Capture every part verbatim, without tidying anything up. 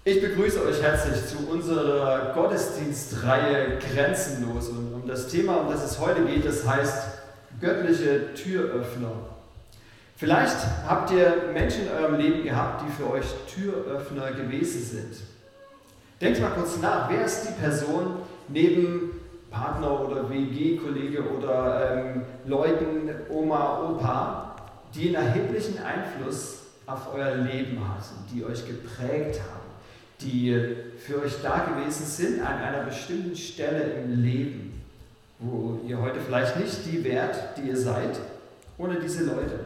Ich begrüße euch herzlich zu unserer Gottesdienstreihe Grenzenlos. Und um das Thema, um das es heute geht, das heißt göttliche Türöffner. Vielleicht habt ihr Menschen in eurem Leben gehabt, die für euch Türöffner gewesen sind. Denkt mal kurz nach, wer ist die Person neben Partner oder W G-Kollege oder ähm, Leuten, Oma, Opa, die einen erheblichen Einfluss auf euer Leben hatten, die euch geprägt haben, die für euch da gewesen sind an einer bestimmten Stelle im Leben, wo ihr heute vielleicht nicht die wärt, die ihr seid, ohne diese Leute.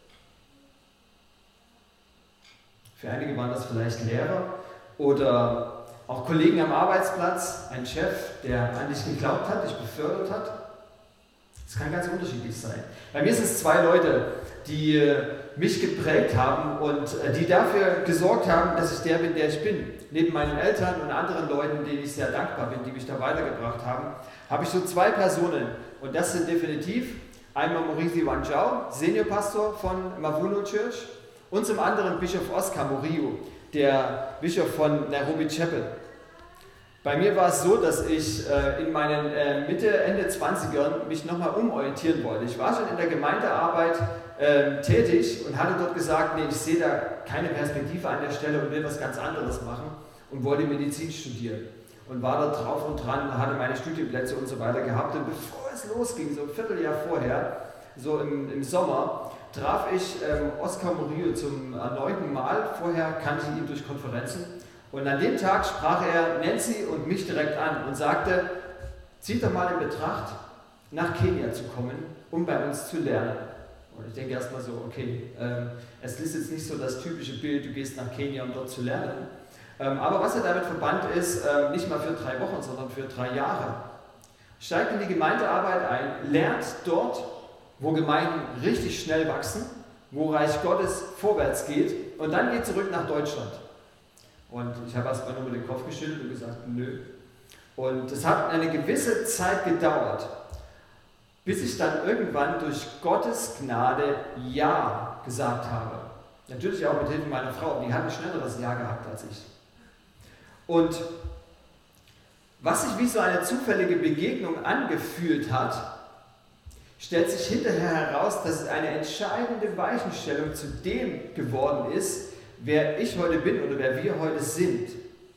Für einige waren das vielleicht Lehrer oder auch Kollegen am Arbeitsplatz, ein Chef, der an dich geglaubt hat, dich befördert hat. Das kann ganz unterschiedlich sein. Bei mir sind es zwei Leute, die mich geprägt haben und die dafür gesorgt haben, dass ich der bin, der ich bin. Neben meinen Eltern und anderen Leuten, denen ich sehr dankbar bin, die mich da weitergebracht haben, habe ich so zwei Personen. Und das sind definitiv einmal Mauricio Wanjau, Seniorpastor von Mavuno Church, und zum anderen Bischof Oscar Murillo, der Bischof von Nairobi Chapel. Bei mir war es so, dass ich äh, in meinen äh, Mitte, Ende zwanzigern mich nochmal umorientieren wollte. Ich war schon in der Gemeindearbeit äh, tätig und hatte dort gesagt, nee, ich sehe da keine Perspektive an der Stelle und will was ganz anderes machen und wollte Medizin studieren. Und war da drauf und dran, hatte meine Studienplätze und so weiter gehabt. Und bevor es losging, so ein Vierteljahr vorher, so im, im Sommer, traf ich ähm, Oscar Murillo zum erneuten Mal. Vorher kannte ich ihn durch Konferenzen. Und an dem Tag sprach er Nancy und mich direkt an und sagte, zieht doch mal in Betracht, nach Kenia zu kommen, um bei uns zu lernen. Und ich denke erstmal so, okay, ähm, es ist jetzt nicht so das typische Bild, du gehst nach Kenia, um dort zu lernen. Ähm, aber was er damit verbannt ist, ähm, nicht mal für drei Wochen, sondern für drei Jahre. Steigt in die Gemeindearbeit ein, lernt dort, wo Gemeinden richtig schnell wachsen, wo Reich Gottes vorwärts geht und dann geht zurück nach Deutschland. Und ich habe erst mal nur mit dem Kopf geschüttelt und gesagt, nö. Und es hat eine gewisse Zeit gedauert, bis ich dann irgendwann durch Gottes Gnade Ja gesagt habe. Natürlich auch mit Hilfe meiner Frau, die hat ein schnelleres Ja gehabt als ich. Und was sich wie so eine zufällige Begegnung angefühlt hat, stellt sich hinterher heraus, dass es eine entscheidende Weichenstellung zu dem geworden ist, wer ich heute bin oder wer wir heute sind.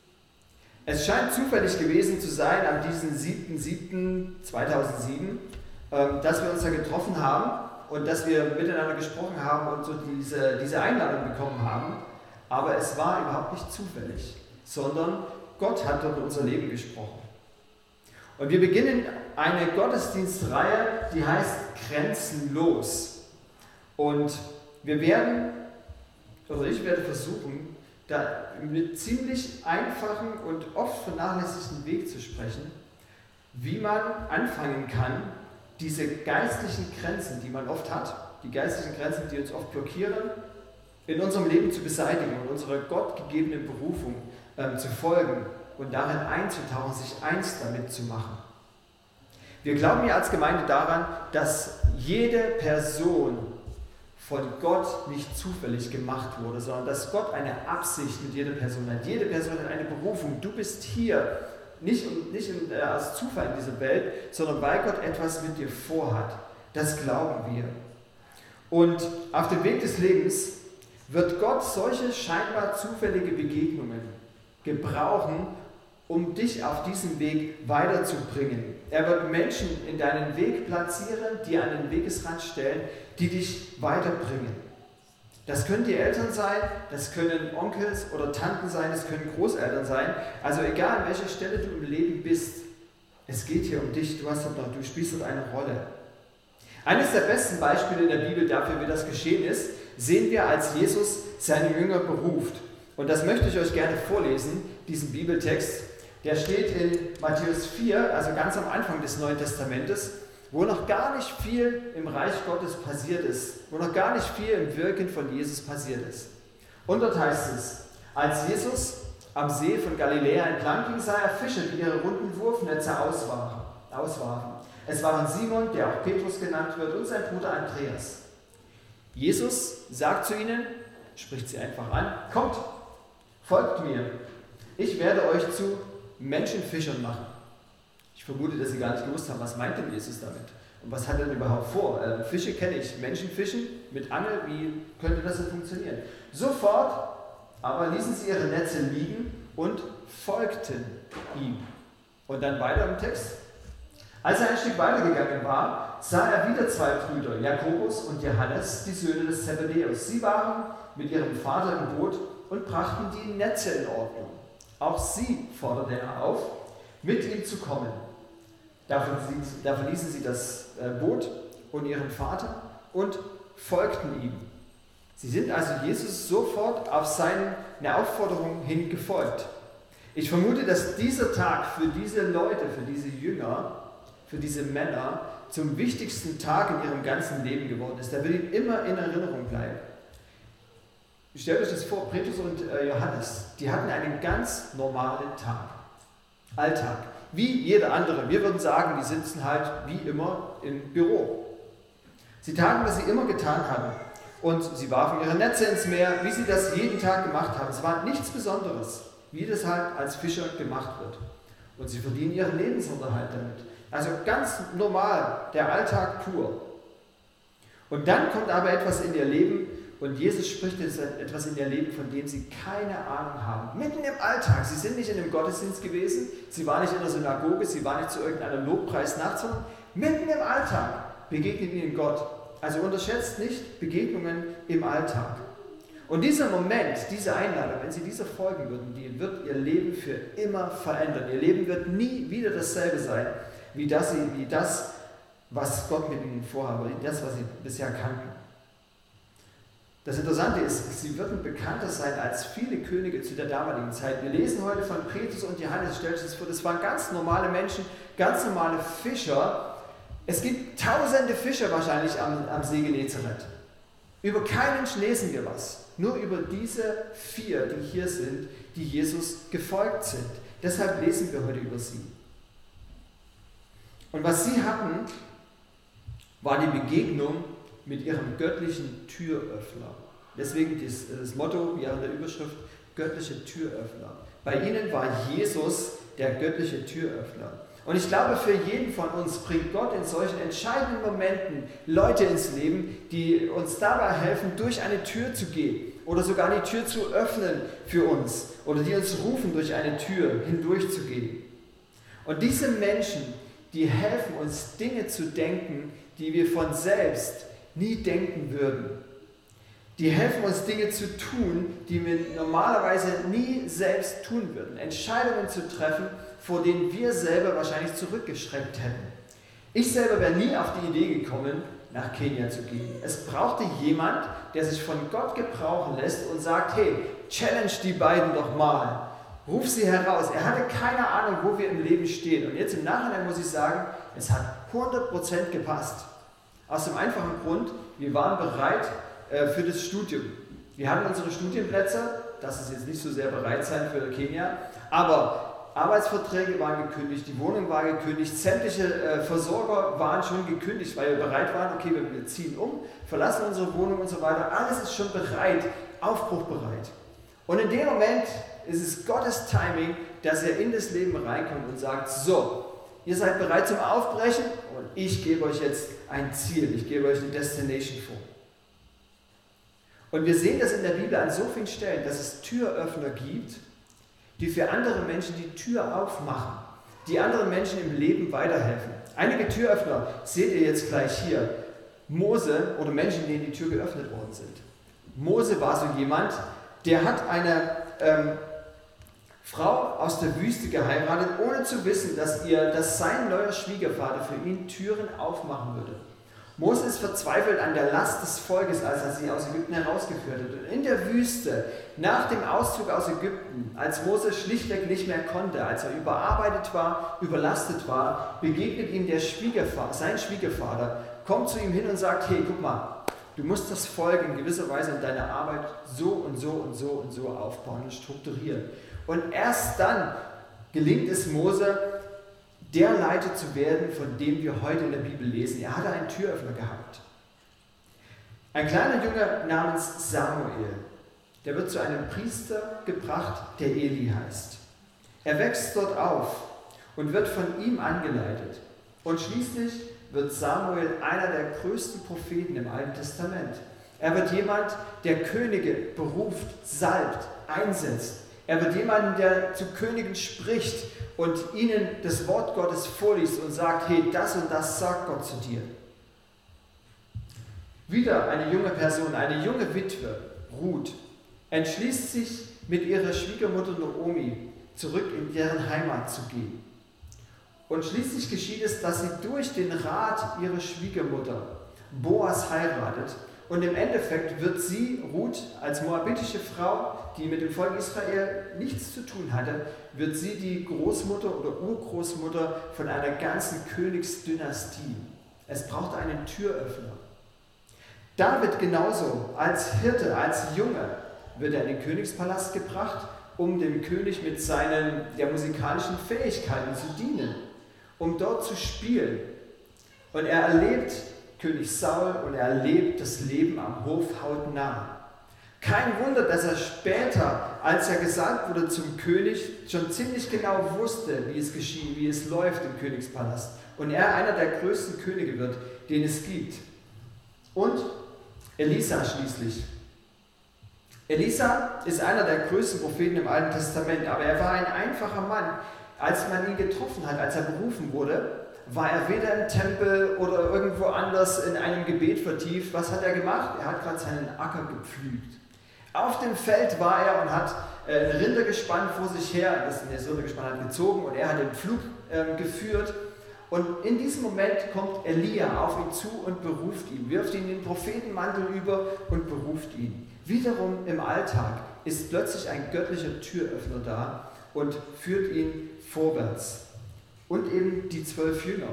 Es scheint zufällig gewesen zu sein, am diesem siebten siebten zweitausendsieben, dass wir uns da getroffen haben und dass wir miteinander gesprochen haben und so diese, diese Einladung bekommen haben. Aber es war überhaupt nicht zufällig, sondern Gott hat dort in unser Leben gesprochen. Und wir beginnen eine Gottesdienstreihe, die heißt Grenzenlos. Und wir werden, oder ich werde versuchen, da mit ziemlich einfachen und oft vernachlässigten Weg zu sprechen, wie man anfangen kann, diese geistlichen Grenzen, die man oft hat, die geistlichen Grenzen, die uns oft blockieren, in unserem Leben zu beseitigen und unserer gottgegebenen Berufung ähm, zu folgen und darin einzutauchen, sich eins damit zu machen. Wir glauben ja als Gemeinde daran, dass jede Person von Gott nicht zufällig gemacht wurde, sondern dass Gott eine Absicht mit jeder Person hat. Jede Person hat eine Berufung. Du bist hier, nicht, nicht äh, als Zufall in dieser Welt, sondern weil Gott etwas mit dir vorhat. Das glauben wir. Und auf dem Weg des Lebens wird Gott solche scheinbar zufällige Begegnungen gebrauchen, um dich auf diesem Weg weiterzubringen. Er wird Menschen in deinen Weg platzieren, die an den Wegesrand stellen, die dich weiterbringen. Das können die Eltern sein, das können Onkels oder Tanten sein, das können Großeltern sein. Also egal, an welcher Stelle du im Leben bist, es geht hier um dich, du, hast dort noch, du spielst dort eine Rolle. Eines der besten Beispiele in der Bibel dafür, wie das geschehen ist, sehen wir, als Jesus seine Jünger beruft. Und das möchte ich euch gerne vorlesen, diesen Bibeltext. Der steht in Matthäus vier, also ganz am Anfang des Neuen Testamentes, wo noch gar nicht viel im Reich Gottes passiert ist, wo noch gar nicht viel im Wirken von Jesus passiert ist. Und dort heißt es, als Jesus am See von Galiläa entlang ging, sah er Fische, die ihre runden Wurfnetze auswarfen. auswarfen. Es waren Simon, der auch Petrus genannt wird, und sein Bruder Andreas. Jesus sagt zu ihnen, spricht sie einfach an, kommt, folgt mir. ich werde euch zu Menschenfischern machen. Ich vermute, dass sie gar nicht gewusst haben, was meint denn Jesus damit? Und was hat er denn überhaupt vor? Äh, Fische kenne ich, Menschenfischen mit Angel, wie könnte das denn funktionieren? Sofort aber ließen sie ihre Netze liegen und folgten ihm. Und dann weiter im Text. Als er ein Stück weitergegangen war, sah er wieder zwei Brüder, Jakobus und Johannes, die Söhne des Zebedäus. Sie waren mit ihrem Vater im Boot und brachten die Netze in Ordnung. Auch sie forderte er auf, mit ihm zu kommen. Da verließen sie das Boot und ihren Vater und folgten ihm. Sie sind also Jesus sofort auf seine Aufforderung hin gefolgt. Ich vermute, dass dieser Tag für diese Leute, für diese Jünger, für diese Männer zum wichtigsten Tag in ihrem ganzen Leben geworden ist. Der wird ihnen immer in Erinnerung bleiben. Stellt euch das vor, Petrus und Johannes, die hatten einen ganz normalen Tag, Alltag, wie jeder andere. Wir würden sagen, die sitzen halt wie immer im Büro. Sie taten, was sie immer getan hatten. Und sie warfen ihre Netze ins Meer, wie sie das jeden Tag gemacht haben. Es war nichts Besonderes, wie das halt als Fischer gemacht wird. Und sie verdienen ihren Lebensunterhalt damit. Also ganz normal, der Alltag pur. Und dann kommt aber etwas in ihr Leben und Jesus spricht jetzt etwas in ihr Leben, von dem sie keine Ahnung haben. Mitten im Alltag, sie sind nicht in einem Gottesdienst gewesen, sie waren nicht in der Synagoge, sie waren nicht zu irgendeinem Lobpreisnacht, sondern mitten im Alltag begegnet ihnen Gott. Also unterschätzt nicht Begegnungen im Alltag. Und dieser Moment, diese Einladung, wenn sie dieser folgen würden, die wird ihr Leben für immer verändern. Ihr Leben wird nie wieder dasselbe sein, wie das, wie das was Gott mit ihnen vorhat, oder das, was sie bisher kannten. Das Interessante ist, sie würden bekannter sein als viele Könige zu der damaligen Zeit. Wir lesen heute von Petrus und Johannes, stellt euch das vor, das waren ganz normale Menschen, ganz normale Fischer. Es gibt tausende Fischer wahrscheinlich am, am See Genezareth. Über keinen lesen wir was, nur über diese vier, die hier sind, die Jesus gefolgt sind. Deshalb lesen wir heute über sie. Und was sie hatten, war die Begegnung mit ihrem göttlichen Türöffner. Deswegen das, das Motto hier in der Überschrift, göttliche Türöffner. Bei ihnen war Jesus der göttliche Türöffner. Und ich glaube, für jeden von uns bringt Gott in solchen entscheidenden Momenten Leute ins Leben, die uns dabei helfen, durch eine Tür zu gehen oder sogar die Tür zu öffnen für uns oder die uns rufen, durch eine Tür hindurchzugehen. Und diese Menschen, die helfen uns, Dinge zu denken, die wir von selbst nie denken würden. Die helfen uns, Dinge zu tun, die wir normalerweise nie selbst tun würden. Entscheidungen zu treffen, vor denen wir selber wahrscheinlich zurückgeschreckt hätten. Ich selber wäre nie auf die Idee gekommen, nach Kenia zu gehen. Es brauchte jemand, der sich von Gott gebrauchen lässt und sagt, hey, challenge die beiden doch mal. Ruf sie heraus. Er hatte keine Ahnung, wo wir im Leben stehen. Und jetzt im Nachhinein muss ich sagen, es hat hundert Prozent gepasst. Aus dem einfachen Grund, wir waren bereit äh, für das Studium. Wir hatten unsere Studienplätze, das ist jetzt nicht so sehr bereit sein für Kenia, aber Arbeitsverträge waren gekündigt, die Wohnung war gekündigt, sämtliche äh, Versorger waren schon gekündigt, weil wir bereit waren, okay, wir, wir ziehen um, verlassen unsere Wohnung und so weiter, alles ist schon bereit, aufbruchbereit. Und in dem Moment ist es Gottes Timing, dass er in das Leben reinkommt und sagt, so, ihr seid bereit zum Aufbrechen und ich gebe euch jetzt ein Ziel, ich gebe euch eine Destination vor. Und wir sehen das in der Bibel an so vielen Stellen, dass es Türöffner gibt, die für andere Menschen die Tür aufmachen, die anderen Menschen im Leben weiterhelfen. Einige Türöffner seht ihr jetzt gleich hier. Mose oder Menschen, denen die Tür geöffnet worden sind. Mose war so jemand, der hat eine ähm, Frau aus der Wüste geheiratet, ohne zu wissen, dass, ihr, dass sein neuer Schwiegervater für ihn Türen aufmachen würde. Mose ist verzweifelt an der Last des Volkes, als er sie aus Ägypten herausgeführt hat. Und in der Wüste, nach dem Auszug aus Ägypten, als Mose schlichtweg nicht mehr konnte, als er überarbeitet war, überlastet war, begegnet ihm der Schwiegervater, sein Schwiegervater, kommt zu ihm hin und sagt, hey, guck mal, du musst das Volk in gewisser Weise in deiner Arbeit so und so und so und so aufbauen und strukturieren. Und erst dann gelingt es Mose, der Leiter zu werden, von dem wir heute in der Bibel lesen. Er hatte einen Türöffner gehabt. Ein kleiner Junge namens Samuel, der wird zu einem Priester gebracht, der Eli heißt. Er wächst dort auf und wird von ihm angeleitet. Und schließlich wird Samuel einer der größten Propheten im Alten Testament. Er wird jemand, der Könige beruft, salbt, einsetzt. Er wird jemand, der zu Königen spricht und ihnen das Wort Gottes vorliest und sagt, hey, das und das sagt Gott zu dir. Wieder eine junge Person, eine junge Witwe, Ruth, entschließt sich mit ihrer Schwiegermutter Naomi zurück in deren Heimat zu gehen. Und schließlich geschieht es, dass sie durch den Rat ihrer Schwiegermutter Boas heiratet. Und im Endeffekt wird sie, Ruth, als moabitische Frau, die mit dem Volk Israel nichts zu tun hatte, wird sie die Großmutter oder Urgroßmutter von einer ganzen Königsdynastie. Es braucht einen Türöffner. David genauso, als Hirte, als Junge, wird er in den Königspalast gebracht, um dem König mit seinen der musikalischen Fähigkeiten zu dienen, um dort zu spielen. Und er erlebt König Saul und er erlebt das Leben am Hof hautnah. Kein Wunder, dass er später, als er gesalbt wurde zum König, schon ziemlich genau wusste, wie es geschieht, wie es läuft im Königspalast. Und er einer der größten Könige wird, den es gibt. Und Elisa schließlich. Elisa ist einer der größten Propheten im Alten Testament, aber er war ein einfacher Mann. Als man ihn getroffen hat, als er berufen wurde, war er weder im Tempel oder irgendwo anders in einem Gebet vertieft. Was hat er gemacht? Er hat gerade seinen Acker gepflügt. Auf dem Feld war er und hat ein Rindergespann vor sich her, das Rindergespann hat gezogen und er hat den Pflug äh, geführt. Und in diesem Moment kommt Elia auf ihn zu und beruft ihn, wirft ihn den Prophetenmantel über und beruft ihn. Wiederum im Alltag ist plötzlich ein göttlicher Türöffner da und führt ihn vorwärts. Und eben die zwölf Jünger,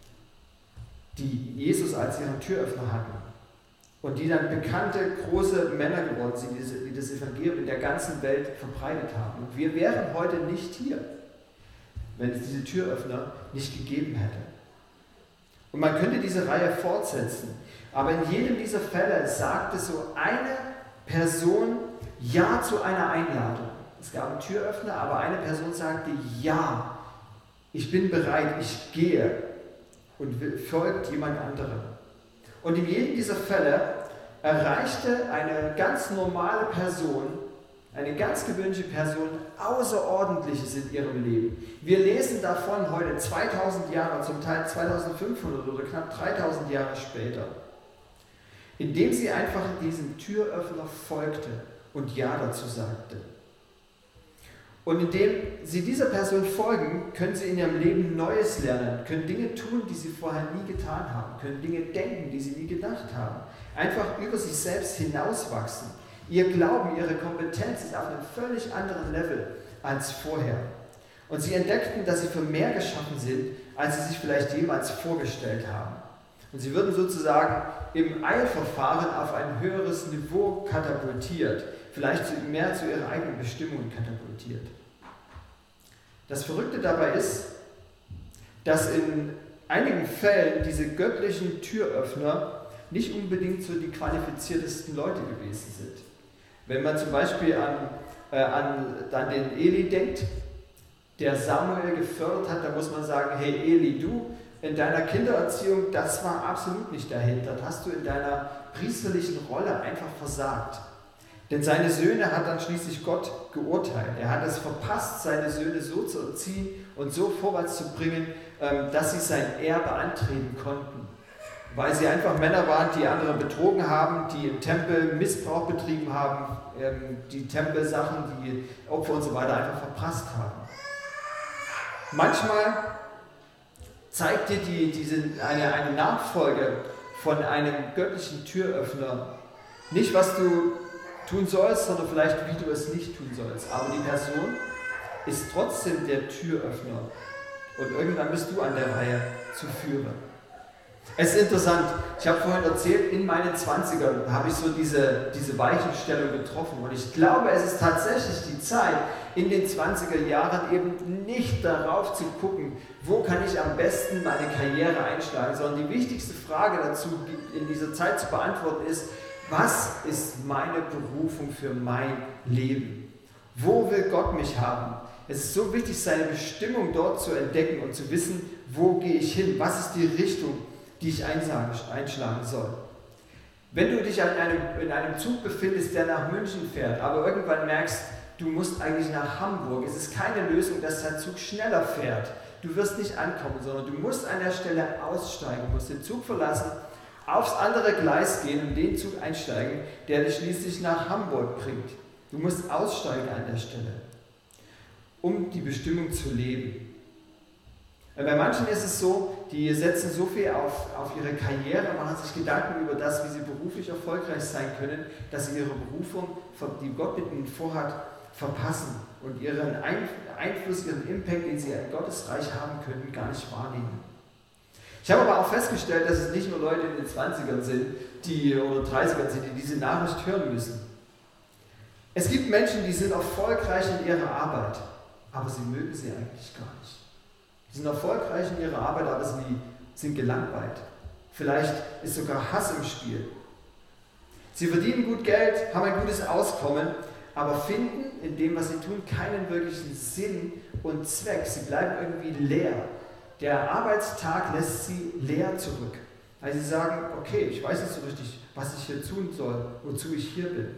die Jesus als ihren Türöffner hatten und die dann bekannte, große Männer geworden sind, die das Evangelium in der ganzen Welt verbreitet haben. Und wir wären heute nicht hier, wenn es diese Türöffner nicht gegeben hätte. Und man könnte diese Reihe fortsetzen, aber in jedem dieser Fälle sagte so eine Person Ja zu einer Einladung. Es gab einen Türöffner, aber eine Person sagte Ja, ich bin bereit, ich gehe und folgt jemand anderem. Und in jedem dieser Fälle erreichte eine ganz normale Person, eine ganz gewöhnliche Person, Außerordentliches in ihrem Leben. Wir lesen davon heute zweitausend Jahre, zum Teil zweitausendfünfhundert oder knapp dreitausend Jahre später, indem sie einfach diesem Türöffner folgte und Ja dazu sagte. Und indem sie dieser Person folgen, können sie in ihrem Leben Neues lernen, können Dinge tun, die sie vorher nie getan haben, können Dinge denken, die sie nie gedacht haben, einfach über sich selbst hinauswachsen. Ihr Glauben, ihre Kompetenz ist auf einem völlig anderen Level als vorher. Und sie entdeckten, dass sie für mehr geschaffen sind, als sie sich vielleicht jemals vorgestellt haben. Und sie würden sozusagen im Eilverfahren auf ein höheres Niveau katapultiert, vielleicht mehr zu ihrer eigenen Bestimmung katapultiert. Das Verrückte dabei ist, dass in einigen Fällen diese göttlichen Türöffner nicht unbedingt so die qualifiziertesten Leute gewesen sind. Wenn man zum Beispiel an, äh, an, an den Eli denkt, der Samuel gefördert hat, da muss man sagen, hey Eli, du in deiner Kindererziehung, das war absolut nicht dahinter. Das hast du in deiner priesterlichen Rolle einfach versagt. Denn seine Söhne hat dann schließlich Gott geurteilt. Er hat es verpasst, seine Söhne so zu erziehen und so vorwärts zu bringen, dass sie sein Erbe antreten konnten. Weil sie einfach Männer waren, die andere betrogen haben, die im Tempel Missbrauch betrieben haben, die Tempelsachen, die Opfer und so weiter einfach verprasst haben. Manchmal zeigt dir die, diese, eine, eine Nachfolge von einem göttlichen Türöffner nicht, was du tun sollst, sondern vielleicht, wie du es nicht tun sollst. Aber die Person ist trotzdem der Türöffner. Und irgendwann bist du an der Reihe zu führen. Es ist interessant, ich habe vorhin erzählt, in meinen zwanzigern habe ich so diese, diese Weichenstellung getroffen. Und ich glaube, es ist tatsächlich die Zeit, in den zwanziger Jahren eben nicht darauf zu gucken, wo kann ich am besten meine Karriere einschlagen, sondern die wichtigste Frage dazu in dieser Zeit zu beantworten ist, was ist meine Berufung für mein Leben? Wo will Gott mich haben? Es ist so wichtig, seine Bestimmung dort zu entdecken und zu wissen, wo gehe ich hin, was ist die Richtung, die ich einschlagen soll. Wenn du dich an einem, in einem Zug befindest, der nach München fährt, aber irgendwann merkst, du musst eigentlich nach Hamburg, es ist keine Lösung, dass dein Zug schneller fährt. Du wirst nicht ankommen, sondern du musst an der Stelle aussteigen, musst den Zug verlassen, aufs andere Gleis gehen und den Zug einsteigen, der dich schließlich nach Hamburg bringt. Du musst aussteigen an der Stelle, um die Bestimmung zu leben. Bei manchen ist es so, die setzen so viel auf, auf ihre Karriere, machen sich Gedanken über das, wie sie beruflich erfolgreich sein können, dass sie ihre Berufung, die Gott mit ihnen vorhat, verpassen und ihren Einfluss, ihren Impact, den sie in Gottes Reich haben können, gar nicht wahrnehmen. Ich habe aber auch festgestellt, dass es nicht nur Leute in den zwanzigern sind, die, oder dreißigern sind, die diese Nachricht hören müssen. Es gibt Menschen, die sind erfolgreich in ihrer Arbeit, aber sie mögen sie eigentlich gar nicht. Sie sind erfolgreich in ihrer Arbeit, aber sie sind gelangweilt. Vielleicht ist sogar Hass im Spiel. Sie verdienen gut Geld, haben ein gutes Auskommen, aber finden in dem, was sie tun, keinen wirklichen Sinn und Zweck. Sie bleiben irgendwie leer. Der Arbeitstag lässt sie leer zurück. Weil sie sagen, okay, ich weiß nicht so richtig, was ich hier tun soll, wozu ich hier bin.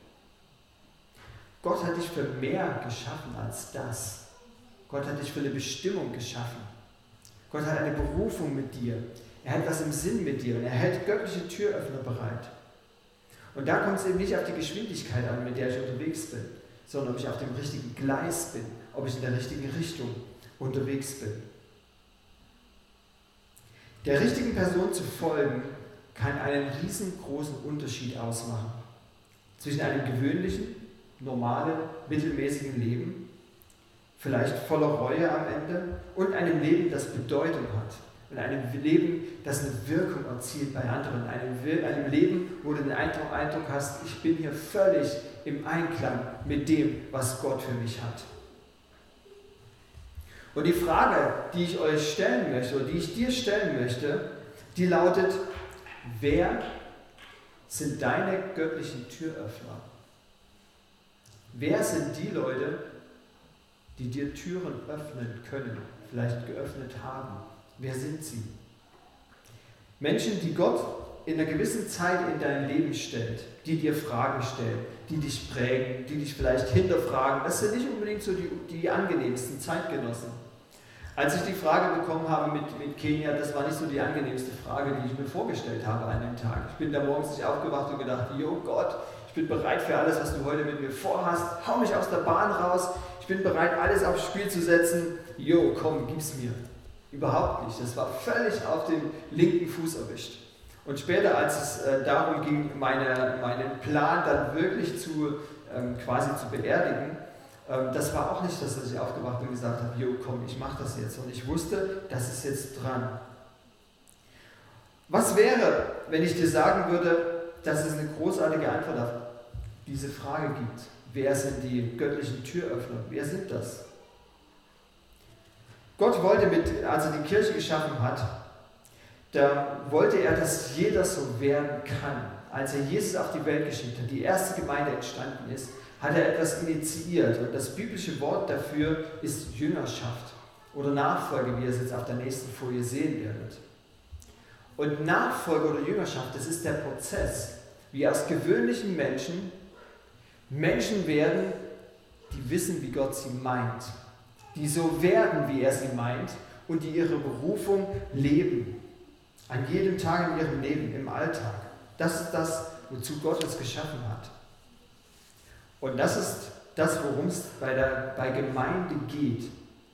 Gott hat dich für mehr geschaffen als das. Gott hat dich für eine Bestimmung geschaffen. Gott hat eine Berufung mit dir. Er hat was im Sinn mit dir und er hält göttliche Türöffner bereit. Und da kommt es eben nicht auf die Geschwindigkeit an, mit der ich unterwegs bin, sondern ob ich auf dem richtigen Gleis bin, ob ich in der richtigen Richtung unterwegs bin. Der richtigen Person zu folgen, kann einen riesengroßen Unterschied ausmachen. Zwischen einem gewöhnlichen, normalen, mittelmäßigen Leben, vielleicht voller Reue am Ende, und einem Leben, das Bedeutung hat. Und einem Leben, das eine Wirkung erzielt bei anderen. Einem, einem Leben, wo du den Eindruck, Eindruck hast, ich bin hier völlig im Einklang mit dem, was Gott für mich hat. Und die Frage, die ich euch stellen möchte, oder die ich dir stellen möchte, die lautet, wer sind deine göttlichen Türöffner? Wer sind die Leute, die dir Türen öffnen können, vielleicht geöffnet haben? Wer sind sie? Menschen, die Gott in einer gewissen Zeit in dein Leben stellt, die dir Fragen stellen, die dich prägen, die dich vielleicht hinterfragen. Das sind nicht unbedingt so die, die angenehmsten Zeitgenossen. Als ich die Frage bekommen habe mit, mit Kenia, das war nicht so die angenehmste Frage, die ich mir vorgestellt habe an dem Tag. Ich bin da morgens nicht aufgewacht und gedacht, jo Gott, ich bin bereit für alles, was du heute mit mir vorhast. Hau mich aus der Bahn raus. Ich bin bereit, alles aufs Spiel zu setzen. Jo, komm, gib's mir. Überhaupt nicht. Das war völlig auf den linken Fuß erwischt. Und später, als es äh, darum ging, meine, meinen Plan dann wirklich zu, ähm, quasi zu beerdigen, ähm, das war auch nicht das, dass ich aufgewacht bin und gesagt habe, jo, komm, ich mache das jetzt. Und ich wusste, das ist jetzt dran. Was wäre, wenn ich dir sagen würde, dass es eine großartige Antwort auf diese Frage gibt? Wer sind die göttlichen Türöffner? Wer sind das? Gott wollte, mit, als er die Kirche geschaffen hat, da wollte er, dass jeder so werden kann. Als er Jesus auf die Welt geschickt hat, die erste Gemeinde entstanden ist, hat er etwas initiiert. Und das biblische Wort dafür ist Jüngerschaft oder Nachfolge, wie ihr es jetzt auf der nächsten Folie sehen werdet. Und Nachfolge oder Jüngerschaft, das ist der Prozess, wie aus gewöhnlichen Menschen Menschen werden, die wissen, wie Gott sie meint, die so werden, wie er sie meint und die ihre Berufung leben. An jedem Tag in ihrem Leben, im Alltag. Das ist das, wozu Gott uns geschaffen hat. Und das ist das, worum es bei, der, bei Gemeinde geht.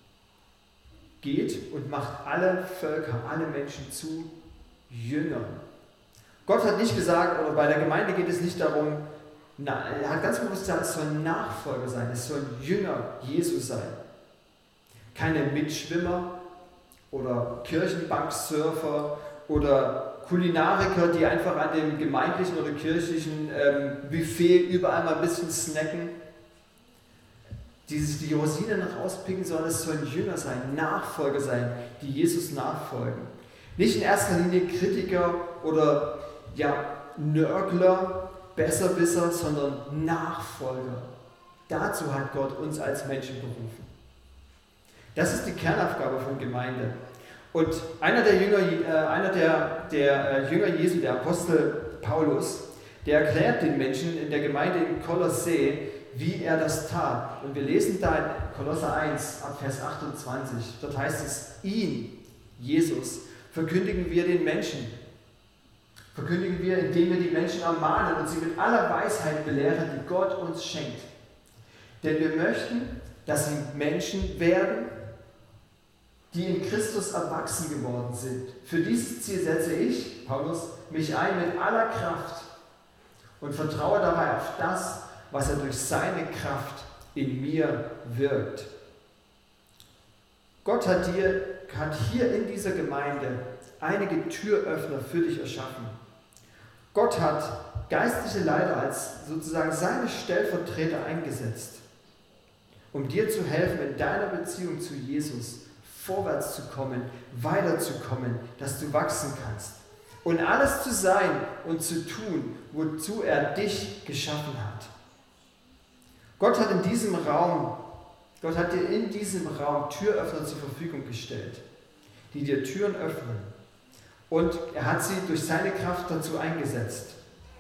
Geht und macht alle Völker, alle Menschen zu Jüngern. Gott hat nicht gesagt, oder bei der Gemeinde geht es nicht darum, na, er hat ganz bewusst gesagt, es soll Nachfolger sein, es soll Jünger Jesu sein. Keine Mitschwimmer oder Kirchenbanksurfer oder Kulinariker, die einfach an dem gemeindlichen oder kirchlichen ähm, Buffet überall mal ein bisschen snacken, die sich die Rosinen rauspicken, sondern es sollen Jünger sein, Nachfolger sein, die Jesus nachfolgen. Nicht in erster Linie Kritiker oder ja, Nörgler, Besserwisser, sondern Nachfolger. Dazu hat Gott uns als Menschen berufen. Das ist die Kernaufgabe von Gemeinde. Und einer der Jünger, äh, einer der, der äh, Jünger Jesu, der Apostel Paulus, der erklärt den Menschen in der Gemeinde in Kolossee, wie er das tat. Und wir lesen da in Kolosser eins ab Vers achtundzwanzig. Dort heißt es, ihn, Jesus, verkündigen wir den Menschen. Verkündigen wir, indem wir die Menschen ermahnen und sie mit aller Weisheit belehren, die Gott uns schenkt. Denn wir möchten, dass sie Menschen werden, die in Christus erwachsen geworden sind. Für dieses Ziel setze ich, Paulus, mich ein mit aller Kraft und vertraue dabei auf das, was er durch seine Kraft in mir wirkt. Gott hat, dir, hat hier in dieser Gemeinde einige Türöffner für dich erschaffen. Gott hat geistliche Leiter als sozusagen seine Stellvertreter eingesetzt, um dir zu helfen, in deiner Beziehung zu Jesus vorwärts zu kommen, weiterzukommen, dass du wachsen kannst und alles zu sein und zu tun, wozu er dich geschaffen hat. Gott hat in diesem Raum, Gott hat dir in diesem Raum Türöffner zur Verfügung gestellt, die dir Türen öffnen. Und er hat sie durch seine Kraft dazu eingesetzt.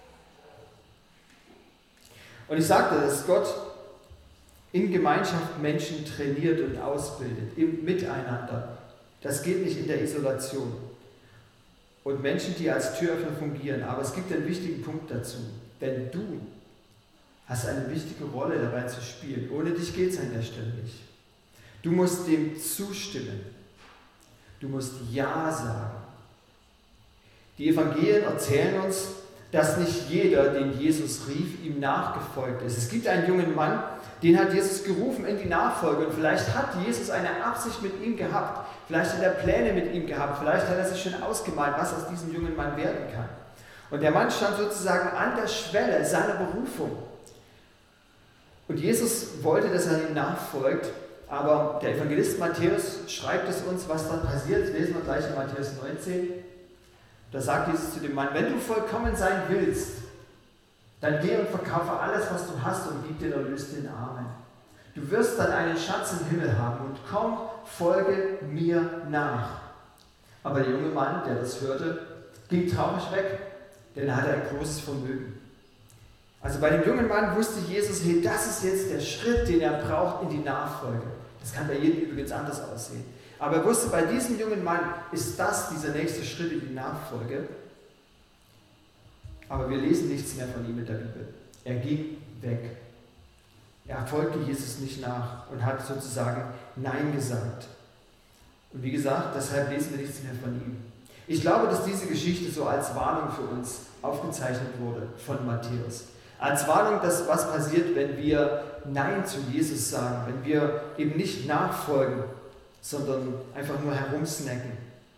Und ich sagte, dass Gott in Gemeinschaft Menschen trainiert und ausbildet, im Miteinander. Das geht nicht in der Isolation. Und Menschen, die als Türöffner fungieren. Aber es gibt einen wichtigen Punkt dazu. Denn du hast eine wichtige Rolle dabei zu spielen. Ohne dich geht es an der Stelle nicht. Du musst dem zustimmen. Du musst Ja sagen. Die Evangelien erzählen uns, dass nicht jeder, den Jesus rief, ihm nachgefolgt ist. Es gibt einen jungen Mann, den hat Jesus gerufen in die Nachfolge. Und vielleicht hat Jesus eine Absicht mit ihm gehabt. Vielleicht hat er Pläne mit ihm gehabt. Vielleicht hat er sich schon ausgemalt, was aus diesem jungen Mann werden kann. Und der Mann stand sozusagen an der Schwelle seiner Berufung. Und Jesus wollte, dass er ihm nachfolgt. Aber der Evangelist Matthäus schreibt es uns, was dann passiert. Das lesen wir gleich in Matthäus neunzehn. Da sagt Jesus zu dem Mann, wenn du vollkommen sein willst, dann geh und verkaufe alles, was du hast und gib den Erlös den Armen. Du wirst dann einen Schatz im Himmel haben und komm, folge mir nach. Aber der junge Mann, der das hörte, ging traurig weg, denn er hatte ein großes Vermögen. Also bei dem jungen Mann wusste Jesus, hey, das ist jetzt der Schritt, den er braucht in die Nachfolge. Das kann bei jedem übrigens anders aussehen. Aber er wusste, bei diesem jungen Mann ist das dieser nächste Schritt in die Nachfolge. Aber wir lesen nichts mehr von ihm in der Bibel. Er ging weg. Er folgte Jesus nicht nach und hat sozusagen Nein gesagt. Und wie gesagt, deshalb lesen wir nichts mehr von ihm. Ich glaube, dass diese Geschichte so als Warnung für uns aufgezeichnet wurde von Matthäus. Als Warnung, dass was passiert, wenn wir Nein zu Jesus sagen, wenn wir eben nicht nachfolgen, sondern einfach nur herumsnacken.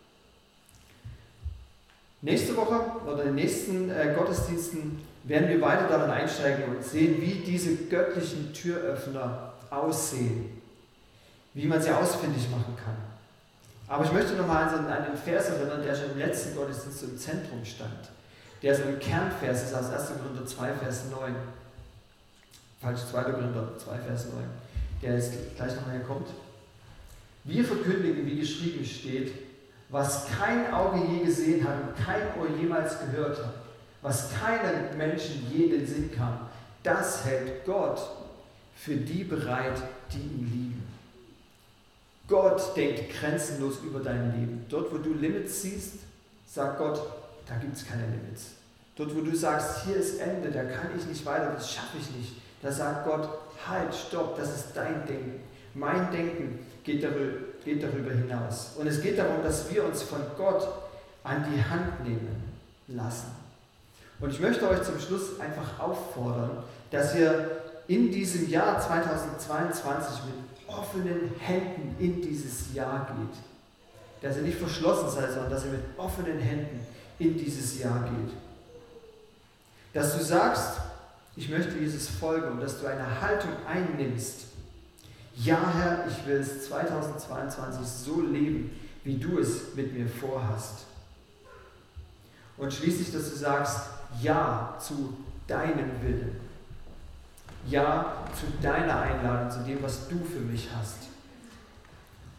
Nächste Woche oder in den nächsten äh, Gottesdiensten werden wir weiter darin einsteigen und sehen, wie diese göttlichen Türöffner aussehen, wie man sie ausfindig machen kann. Aber ich möchte nochmal an den Vers erinnern, der schon im letzten Gottesdienst so im Zentrum stand, der so im Kernvers ist aus erster Korinther zwei, Vers neun. Falsch, zweiter Korinther zwei, Vers neun, der jetzt gleich nochmal hier kommt. Wir verkündigen, wie geschrieben steht, was kein Auge je gesehen hat und kein Ohr jemals gehört hat, was keinem Menschen je in den Sinn kam, das hält Gott für die bereit, die ihn lieben. Gott denkt grenzenlos über dein Leben. Dort, wo du Limits siehst, sagt Gott, da gibt es keine Limits. Dort, wo du sagst, hier ist Ende, da kann ich nicht weiter, das schaffe ich nicht, da sagt Gott, halt, stopp, das ist dein Denken. Mein Denken geht darüber, geht darüber hinaus. Und es geht darum, dass wir uns von Gott an die Hand nehmen lassen. Und ich möchte euch zum Schluss einfach auffordern, dass ihr in diesem Jahr zweitausendzweiundzwanzig mit offenen Händen in dieses Jahr geht. Dass ihr nicht verschlossen seid, sondern dass ihr mit offenen Händen in dieses Jahr geht. Dass du sagst, ich möchte Jesus folgen und dass du eine Haltung einnimmst. Ja, Herr, ich will es zweitausendzweiundzwanzig so leben, wie du es mit mir vorhast. Und schließlich, dass du sagst, ja zu deinem Willen. Ja zu deiner Einladung, zu dem, was du für mich hast.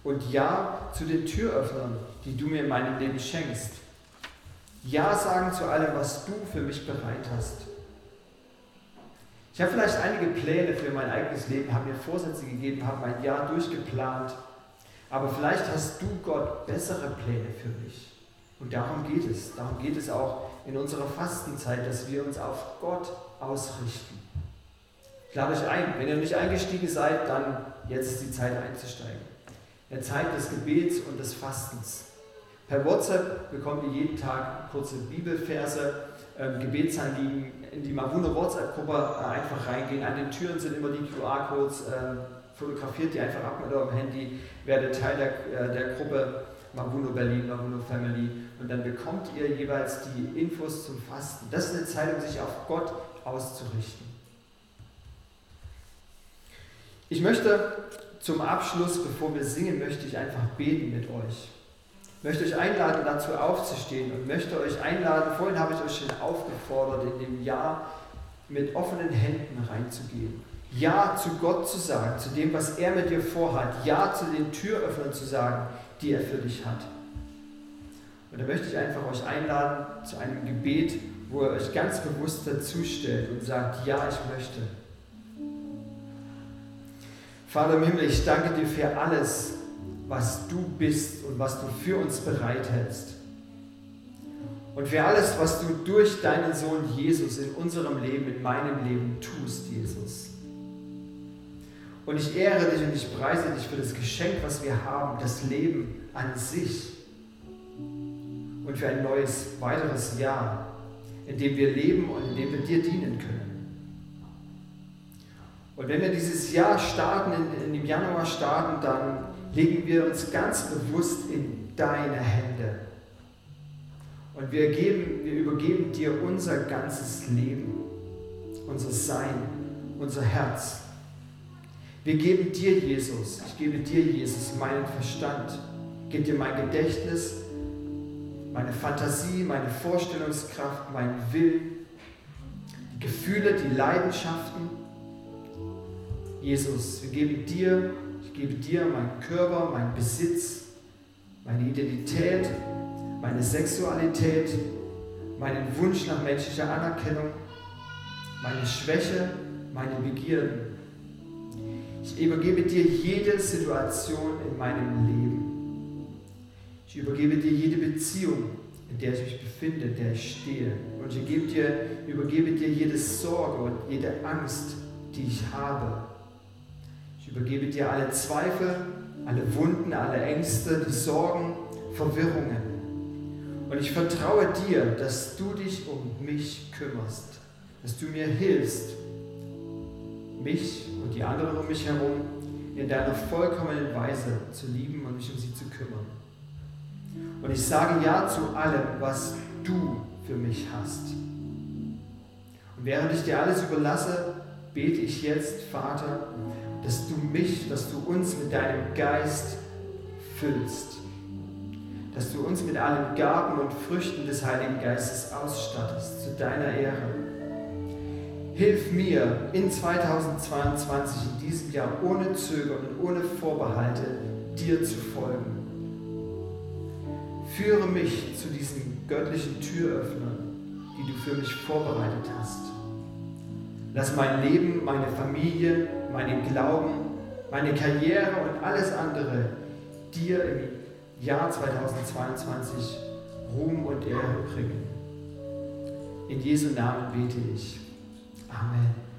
Und Ja zu den Türöffnern, die du mir in meinem Leben schenkst. Ja sagen zu allem, was du für mich bereit hast. Ich habe vielleicht einige Pläne für mein eigenes Leben, habe mir Vorsätze gegeben, habe mein Jahr durchgeplant. Aber vielleicht hast du, Gott, bessere Pläne für mich. Und darum geht es. Darum geht es auch in unserer Fastenzeit, dass wir uns auf Gott ausrichten. Ich lade euch ein, wenn ihr nicht eingestiegen seid, dann jetzt ist die Zeit einzusteigen. Eine Zeit des Gebets und des Fastens. Per WhatsApp bekommt ihr jeden Tag kurze Bibelverse, äh, Gebetsanliegen in die Mavuno WhatsApp-Gruppe äh, einfach reingehen. An den Türen sind immer die Q R-Codes, äh, fotografiert die einfach ab mit eurem Handy, werdet Teil der, äh, der Gruppe Mavuno Berlin, Mavuno Family und dann bekommt ihr jeweils die Infos zum Fasten. Das ist eine Zeit, um sich auf Gott auszurichten. Ich möchte zum Abschluss, bevor wir singen, möchte ich einfach beten mit euch. Ich möchte euch einladen, dazu aufzustehen und möchte euch einladen, vorhin habe ich euch schon aufgefordert, in dem Jahr mit offenen Händen reinzugehen. Ja zu Gott zu sagen, zu dem, was er mit dir vorhat. Ja zu den Türöffnern zu sagen, die er für dich hat. Und da möchte ich einfach euch einladen zu einem Gebet, wo ihr euch ganz bewusst dazu stellt und sagt, ja, ich möchte. Vater im Himmel, ich danke dir für alles, was du bist und was du für uns bereithältst. Und für alles, was du durch deinen Sohn Jesus in unserem Leben, in meinem Leben tust, Jesus. Und ich ehre dich und ich preise dich für das Geschenk, was wir haben, das Leben an sich. Und für ein neues, weiteres Jahr, in dem wir leben und in dem wir dir dienen können. Und wenn wir dieses Jahr starten, in, in dem Januar starten, dann legen wir uns ganz bewusst in deine Hände. Und wir, geben, wir übergeben dir unser ganzes Leben, unser Sein, unser Herz. Wir geben dir, Jesus, ich gebe dir, Jesus, meinen Verstand, ich gebe dir mein Gedächtnis, meine Fantasie, meine Vorstellungskraft, meinen Willen, die Gefühle, die Leidenschaften. Jesus, wir geben dir, ich gebe dir meinen Körper, meinen Besitz, meine Identität, meine Sexualität, meinen Wunsch nach menschlicher Anerkennung, meine Schwäche, meine Begierden. Ich übergebe dir jede Situation in meinem Leben. Ich übergebe dir jede Beziehung, in der ich mich befinde, in der ich stehe. Und ich übergebe dir, übergebe dir jede Sorge und jede Angst, die ich habe. Ich übergebe dir alle Zweifel, alle Wunden, alle Ängste, die Sorgen, Verwirrungen. Und ich vertraue dir, dass du dich um mich kümmerst, dass du mir hilfst, mich und die anderen um mich herum in deiner vollkommenen Weise zu lieben und mich um sie zu kümmern. Und ich sage ja zu allem, was du für mich hast. Und während ich dir alles überlasse, bete ich jetzt, Vater, dass du mich, dass du uns mit deinem Geist füllst. Dass du uns mit allen Gaben und Früchten des Heiligen Geistes ausstattest, zu deiner Ehre. Hilf mir in zweitausendzweiundzwanzig, in diesem Jahr, ohne Zögern und ohne Vorbehalte, dir zu folgen. Führe mich zu diesen göttlichen Türöffnern, die du für mich vorbereitet hast. Lass mein Leben, meine Familie, meinen Glauben, meine Karriere und alles andere dir im Jahr zweitausendzweiundzwanzig Ruhm und Ehre bringen. In Jesu Namen bete ich. Amen.